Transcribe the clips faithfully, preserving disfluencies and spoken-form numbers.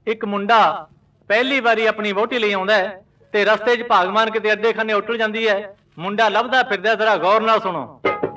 ਇੱਕ ਮੁੰਡਾ ਪਹਿਲੀ ਵਾਰੀ ਆਪਣੀ ਵਹੁਟੀ ਲਈ ਆਉਂਦਾ ਹੈ ਤੇ ਰਸਤੇ 'ਚ ਭਾਗਮਾਨ ਕਿਤੇ ਅੱਡੇ ਖਾਨੇ ਉੱਟਲ ਜਾਂਦੀ ਹੈ। ਮੁੰਡਾ ਲੱਭਦਾ ਫਿਰਦਾ, ਜ਼ਰਾ ਗੌਰ ਨਾਲ ਸੁਣੋ।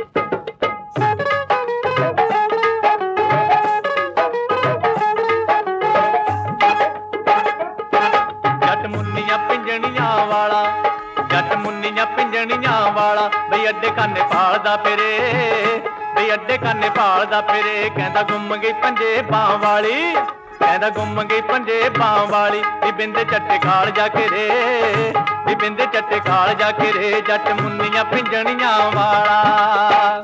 ਜੱਟ ਮੁੰਨੀਆਂ ਪਿੰਜਣੀਆਂ ਵਾਲਾ, ਜੱਟ ਮੁੰਨੀਆਂ ਪਿੰਜਣੀਆਂ ਵਾਲਾ, ਬਈ ਅੱਡੇ ਖਾਨੇ ਭਾਲਦਾ ਫਿਰੇ, ਬਈ ਅੱਡੇ ਖਾਨੇ ਭਾਲਦਾ ਫਿਰੇ। ਕਹਿੰਦਾ ਗੁੰਮ ਗਈ ਪੰਜੇ ਬਾਹ ਵਾਲੀ, ਕਹਿੰਦਾ ਗੁੰਮ ਗਈ ਪੰਜੇ ਬਾਹ ਵਾਲੀ, ਨੀ ਬਿੰਦੇ ਚੱਟੇ ਖਾਲ ਜਾ ਕੇ ਰੇ, ਨੀ ਬਿੰਦੇ ਚੱਟੇ ਖਾਲ ਜਾ ਕੇ ਰੇ। ਜੱਟ ਮੁੰਨੀਆਂ ਪਿੰਜਣੀਆਂ ਵਾਲਾ।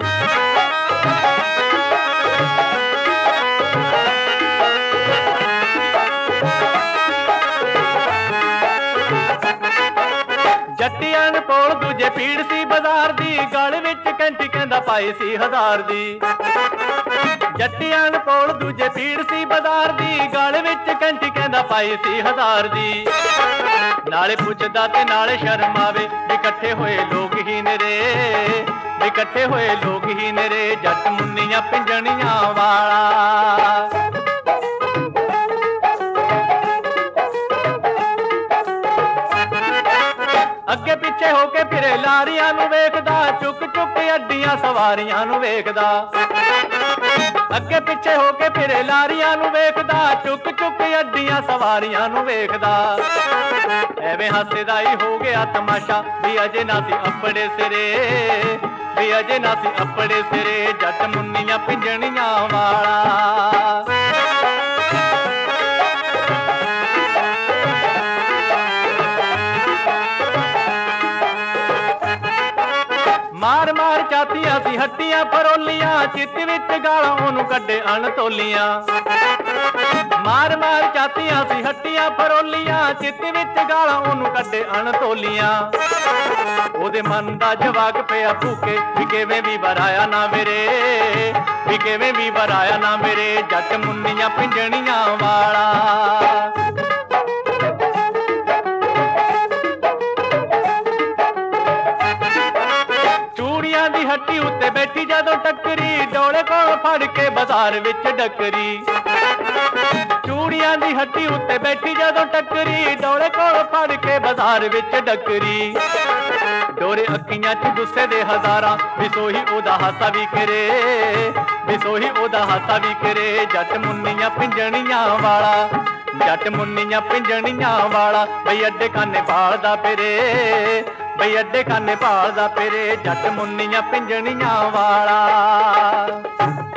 ਜੱਟੀਆਂ ਨੇ ਪੋਲ ਦੂਜੇ ਪੀੜ ਸੀ ਬਾਜ਼ਾਰ ਦੀ, ਗਲ ਵਿੱਚ ਕੈਂਠੀ ਕਹਿੰਦਾ ਪਾਈ ਸੀ ਹਜ਼ਾਰ ਦੀ। ਜੱਟੀਆਂ ਨੇ ਪੋਲ ਦੂਜੇ ਪੀੜ ਸੀ ਬਾਜ਼ਾਰ ਦੀ, ਗਲ ਵਿੱਚ ਕੈਂਠੀ ਕਹਿੰਦਾ ਪਾਈ ਸੀ ਹਜ਼ਾਰ ਦੀ। ਨਾਲੇ ਪੁੱਛਦਾ ਤੇ ਨਾਲੇ ਸ਼ਰਮ ਆਵੇ, ਵੀ ਇਕੱਠੇ ਹੋਏ ਲੋਕ ਹੀ ਨੇ ਰੇ, ਵੀ ਇਕੱਠੇ ਹੋਏ ਲੋਕ ਹੀ ਨੇ ਰੇ। ਜੱਟ ਮੁੰਨੀਆਂ ਪਿੰਜਣੀਆਂ ਵਾਲਾ। ਅੱਗੇ ਪਿੱਛੇ ਹੋ ਕੇ ਫਿਰੇ ਲਾਰੀਆਂ ਨੂੰ ਵੇਖਦਾ, ਚੁੱਕ ਚੁੱਕ ਅੱਡੀਆਂ ਸਵਾਰੀਆਂ ਨੂੰ ਵੇਖਦਾ। ਅੱਗੇ ਪਿੱਛੇ ਹੋ ਕੇ ਫਿਰੇ ਲਾਰੀਆਂ ਨੂੰ ਵੇਖਦਾ, ਚੁੱਕ ਚੁੱਕ ਅੱਡੀਆਂ ਸਵਾਰੀਆਂ ਨੂੰ ਵੇਖਦਾ। ਐਵੇਂ ਹਾਸੇ ਦਾ ਹੀ ਹੋ ਗਿਆ ਤਮਾਸ਼ਾ, ਵੀ ਅਜੇ ਨਾ ਸੀ ਆਪਣੇ ਸਿਰੇ, ਵੀ ਅਜੇ ਨਾ ਸੀ ਆਪਣੇ ਸਿਰੇ। ਜੱਟ ਮੁੰਨੀਆਂ ਪਿੰਜਣੀਆਂ ਵਾਲਾ। ਮਾਰ ਮਾਰ ਚਾਤੀਆਂ ਸੀ ਹੱਟੀਆਂ ਫਰੋਲੀਆਂ, ਚਿੱਤ ਵਿੱਚ ਗਾਲਾਂ ਉਹਨੂੰ ਕੱਢੇ ਅਣਤੋਲੀਆਂ। ਮਾਰ ਮਾਰ ਚਾਤੀਆਂ ਸੀ ਹੱਟੀਆਂ ਫਰੋਲੀਆਂ, ਚਿੱਤ ਵਿੱਚ ਗਾਲਾਂ ਉਹਨੂੰ ਕੱਢੇ ਅਣਤੋਲੀਆਂ। ਉਹਦੇ ਮਨ ਦਾ ਜਵਾਕ ਪਿਆ ਭੂਕੇ, ਵੀ ਕਿਵੇਂ ਵੀ ਵਰਾਇਆ ਨਾ ਮੇਰੇ, ਵੀ ਕਿਵੇਂ ਵੀ ਵਰਾਇਆ ਨਾ ਮੇਰੇ। ਜੱਟ ਮੁੰਨੀਆਂ ਪਿੰਜਣੀਆਂ ਵਾਲਾ। ਦੀ ਹੱਟੀ ਉੱਤੇ ਬੈਠੀ ਜਦੋਂ ਟੱਕਰੀ, ਡੋਲੇ ਕੋਲ ਫੜ ਕੇ ਬਾਜ਼ਾਰ ਵਿੱਚ ਡੱਕਰੀ। ਚੂੜੀਆਂ ਦੀ ਹੱਟੀ ਉੱਤੇ ਬੈਠੀ ਜਦੋਂ ਟੱਕਰੀ, ਡੋਲੇ ਕੋਲ ਫੜ ਕੇ ਬਾਜ਼ਾਰ ਵਿੱਚ ਡੱਕਰੀ। ਡੋਰੇ ਅੱਖੀਆਂ 'ਚ ਗੁੱਸੇ ਦੇ ਹਜ਼ਾਰਾਂ, ਵੀ ਸੋਹੀ ਉਹਦਾ ਹਾਸਾ ਵੀ ਕਰੇ, ਵੀ ਸੋਹੀ ਉਹਦਾ ਹਾਸਾ ਵੀ ਕਰੇ। ਜੱਟ ਮੁੰਨੀਆਂ ਪਿੰਜਣੀਆਂ ਵਾਲਾ, ਜੱਟ ਮੁੰਨੀਆਂ ਪਿੰਜਣੀਆਂ ਵਾਲਾ, ਬਈ ਅੱਡੇ ਖਾਨੇ ਭਾਲਦਾ ਫਿਰੇ, ਬਈ ਅੱਡੇ ਖਾਨੇ ਭਾਲਦਾ ਫਿਰੇ। ਜੱਟ ਮੁੰਨੀਆਂ ਪਿੰਜਣੀਆਂ ਵਾਲਾ।